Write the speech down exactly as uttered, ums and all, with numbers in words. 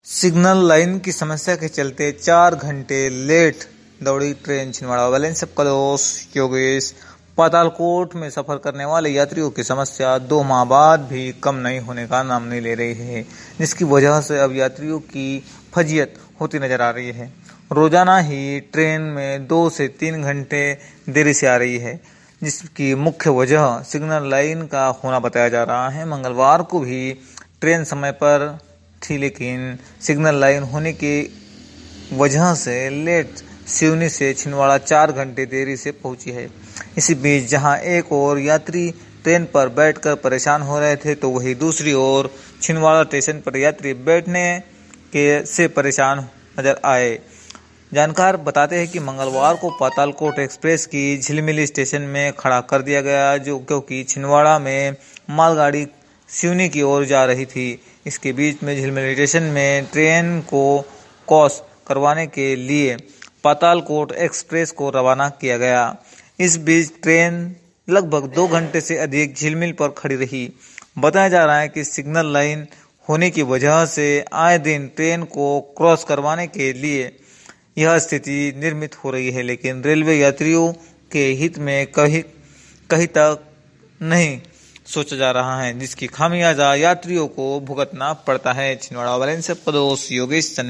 Signal line की समस्या के चलते चार घंटे लेट दौड़ी ट्रेन छिंदवाड़ा वाले से कलोस योगेश पातालकोट में सफर करने वाले यात्रियों की समस्या दो माह बाद भी कम नहीं होने का नाम नहीं ले रही है, जिसकी वजह से अब यात्रियों की फजीयत होती नजर आ रही है। रोजाना ही ट्रेन में दो से तीन घंटे देरी से आ रही है, जिसकी मुख्य वजह सिग्नल लाइन का होना बताया जा रहा है। मंगलवार को भी ट्रेन समय पर थी, लेकिन सिग्नल लाइन होने की वजह से लेट सिवनी से छिंदवाड़ा चार घंटे देरी से पहुंची है। इसी बीच जहां एक और यात्री ट्रेन पर बैठकर परेशान हो रहे थे, तो वहीं दूसरी ओर छिंदवाड़ा स्टेशन पर यात्री बैठने के से परेशान नजर आए। जानकार बताते हैं कि मंगलवार को पातालकोट एक्सप्रेस की झिलमिली स्टेशन में खड़ा कर दिया गया, जो क्योंकि छिंदवाड़ा में मालगाड़ी सिवनी की ओर जा रही थी। इसके बीच में झिलमिली स्टेशन में ट्रेन को क्रॉस करवाने के लिए पातालकोट एक्सप्रेस को रवाना किया गया। इस बीच ट्रेन लगभग दो घंटे से अधिक झिलमिल पर खड़ी रही। बताया जा रहा है कि सिग्नल लाइन होने की वजह से आए दिन ट्रेन को क्रॉस करवाने के लिए यह स्थिति निर्मित हो रही है, लेकिन रेलवे यात्रियों के हित में कहीं कहीं तक नहीं सोचा जा रहा है, जिसकी खामियाजा यात्रियों को भुगतना पड़ता है। छिंदवाड़ा वाले से पड़ोस योगेश।